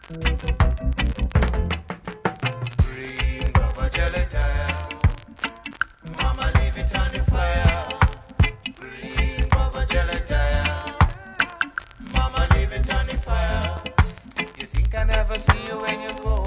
Green Baba Gelataya, Mama leave it on the fire. Green Baba Gelataya, Mama leave it on the fire. You think I never see you when you go